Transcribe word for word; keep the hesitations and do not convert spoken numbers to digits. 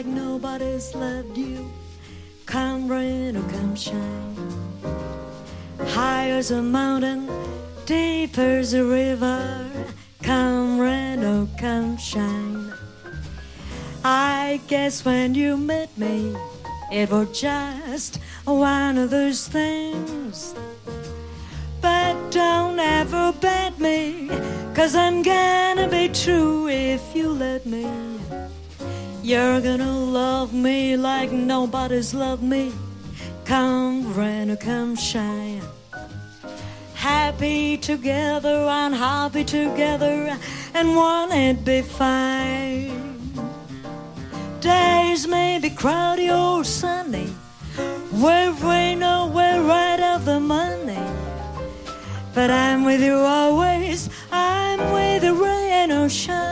like nobody's loved you. Come rain or come shine. High as a mountain, deep as a river. Come rain or come shine. I guess when you met me, it was just one of those things. But don't ever bet me, 'cause I'm gonna be true if you let me. You're gonna love me like nobody's loved me. Come rain or come shine. Happy together, unhappy together, and won't it be fine? Days may be cloudy or sunny, we're rain or we're right of the money. But I'm with you always, I'm with the rain or shine.